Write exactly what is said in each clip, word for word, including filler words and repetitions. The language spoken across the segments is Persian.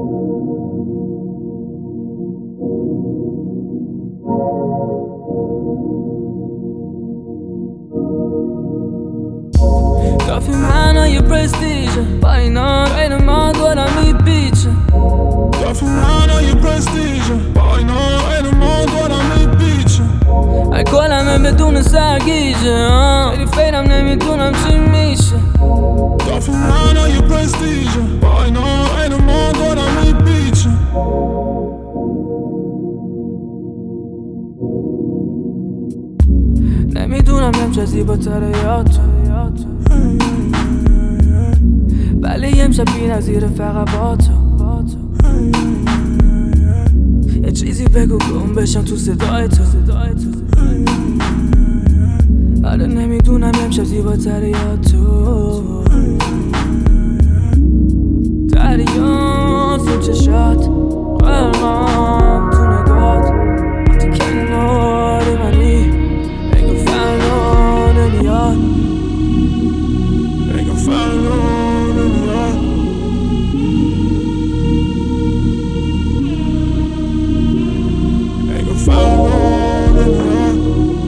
کافی معنای پرستیژه با اینا غیر ما دورم میپیچه کافی معنای پرستیژه با اینا غیر ما دورم میپیچه ای کلمه بدون سرگیجه خیلی فیرم نمیدونم چی میشه کافی معنای پرستیژه با اینا غیر ما دورم میپیچه نمیدونم نمچه زیباتره یا تو ولی امشب بی نظیره فقط با تو یه چیزی بگو گم بشم تو صدای تو آره نمیدونم امشب زیباتره یا تو دریان تو چشات قلقم تو نگات وقتی کنار منی انگار فردا نمیاد انگار فردا نمیاد انگار فردا نمیاد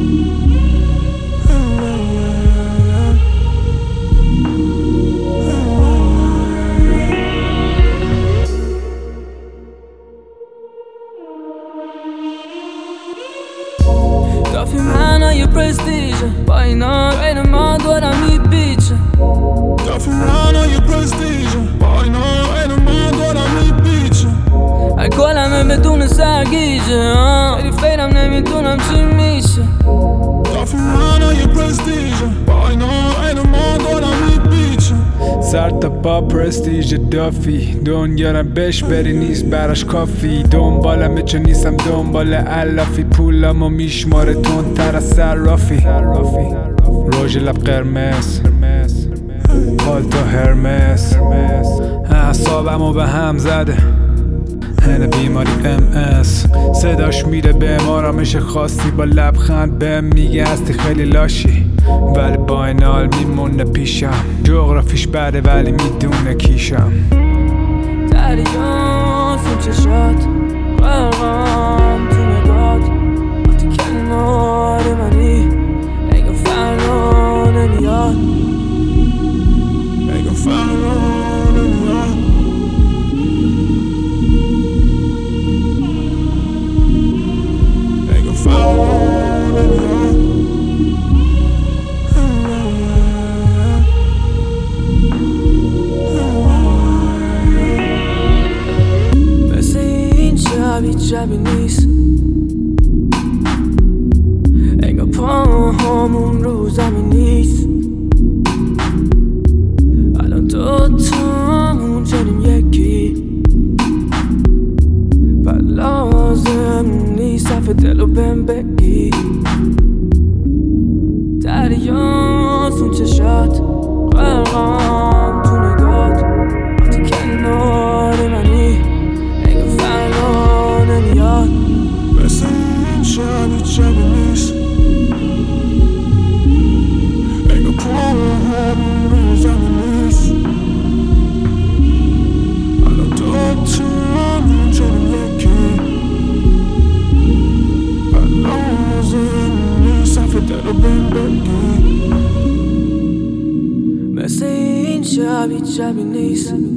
کافی معنای پرستیژه با اینا غیر ما دورم میپیچه کافی معنای پرستیژه با اینا غیر ما دورم میپیچه ای کلمه بدون سرگیجه خیلی فیرم نمیدونم چی میشه کافی معنای پرستیژه با اینا غیر ما دورم میپیچه سر تا پا پرستیژ دافی دنیارم بهش بری نیست براش کافی دنبالمه چون نیستم دنبال علافی پولمو میشماره تون تر از صرافی روژ لب قرمز پالتو هرمس اعصابمو به هم زده هنه بیماری ام اس صداش میره به آرامش خاصی با لبخند بهم میگه هستی خیلی لاشی ولی با این حال میمونه پیشم جغرافیش بده ولی میدونه کیشم دریان تو چشات قلقم تو نگات وقتی کنار منی انگار فردا نمیاد انگار فردا نمیاد انگار فردا نمیاد مثل این شب هیچ شبی نیست انگار پاهامون رو زمین نیست الان دوتامون شدیم یکی و لازم نیست صفحه دلو بهم بگی دریان تو چشات قلقم تو نگات وقتی کنار منی انگار فردا نمیاد مثل این شب هیچ شبی نیست انگار پاهامون رو زمین نیست الان دوتامون شدیم یکی و لازم نیست صفحه دلو بهم بگی مثل این شب هیچ شبی نیست